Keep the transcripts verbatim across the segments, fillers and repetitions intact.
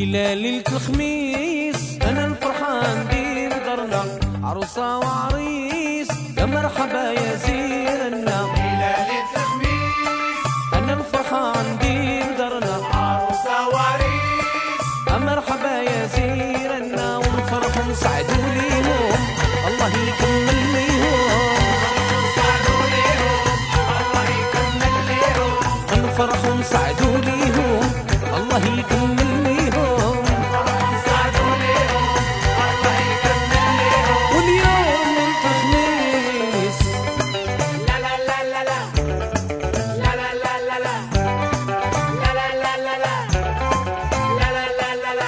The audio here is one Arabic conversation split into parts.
إلى ليلة الخميس أنا الفرحان دير درنا، عروسة وعريس يا مرحبا يا زيرنا. إلى ليلة الخميس أنا الفرحان دير درنا، عروسة وعريس يا مرحبا يا زيرنا. ونفرح ونسعدوا ليهم الله يكمل ليهم، سعدوا ليهم الله يكمل ليهم، نفرح ونسعدوا ليهم الله يكمل ليهم، سعدوا ليهم الله يكمل ليهم. واليوم الخميس لا لا لا لا لا لا لا لا لا لا لا لا لا لا لا لا لا لا.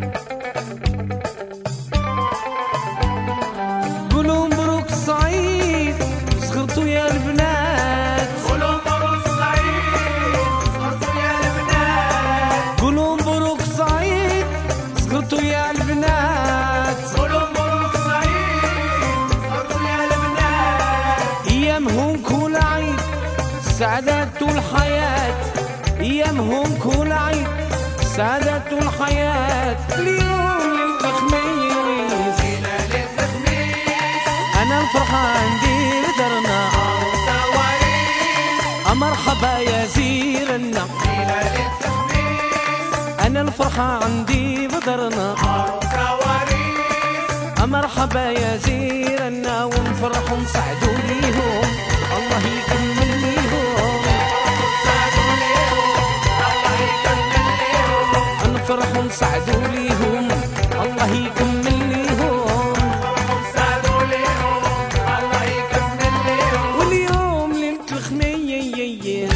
قولوا مبروك الصعيد صغرتوا يا البنات، قولوا مبروك الصعيد صغرتوا يا البنات، قولوا مبروك الصعيد صغرتوا يا البنات. قولوا مبروك الصعيد صغرتوا يا البنات. ايامهم كل عيد سعادة الحياة، ايامهم كل عيد سعادة الحياة. اليوم للخميس إلى ليلة الخميس انا الفرحان دير درنا، عروسة وعريس مرحبا يا زيرنا. إلى ليلة الخميس انا الفرحان دير درنا، عروسة وعريس مرحبا يا زيرنا. ونفرح ونسعدوا ليهم الله يكمل ليهم، سعدوا ليهم الله يكمل ليهم، نفرح ونسعدوا ليهم الله يكمل ليهم. سعدوا ليهم الله يكمل ليهم. واليوم ليلة الخميس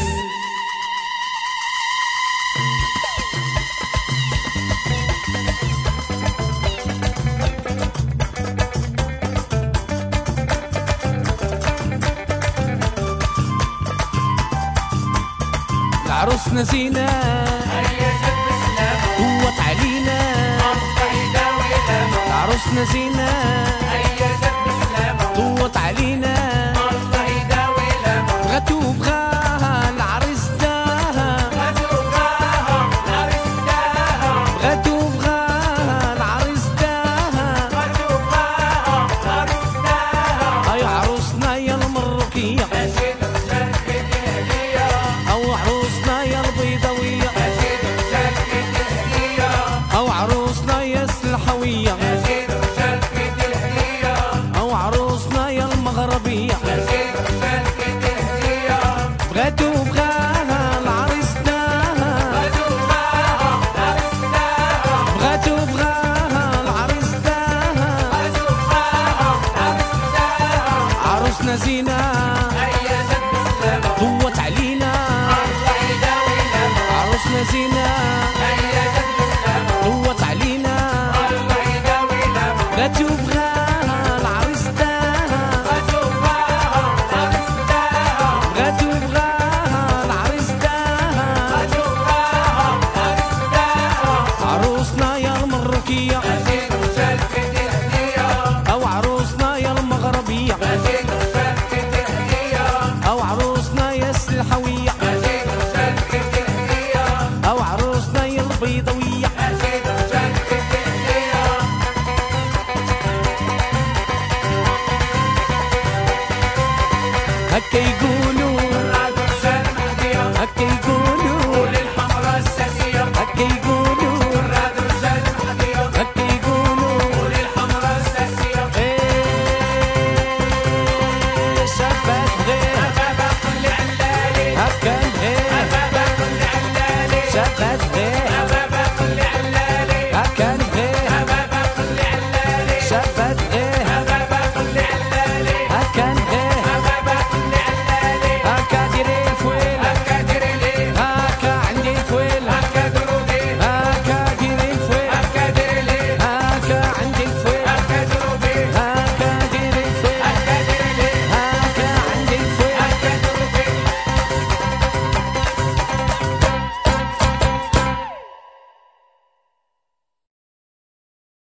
عروسنا زينة هيا جد سلامة قوت علينا، الله يداوي لنا. عروسنا زينة هيا جد سلامة قوت علينا. الله يداوي لنا. بغاتو بغاها العريس داها، غدو بغاها العريس داها، بغاتو بغاها العريس داها. غدو بغاها العريس داها. هاي عروسنا يا المروكية أشيد وشلكت الهدية، أو عروسنا يا البيضاوية، أشيد وشلكت الهدية، أو عروسنا يا السلحوية، أشيد وشلكت الهدية، أو عروسنا يا المغربية. أشيد وشلكت الهدية. بغاتو بغاها العريس داها، غدو بغاها العريس داها، بغاتو بغاها العريس داها. غدو بغاها العريس داها. عروسنا زينة هيا جد سلامة قوت علينا، الله يداوي لنا. عروسنا زينة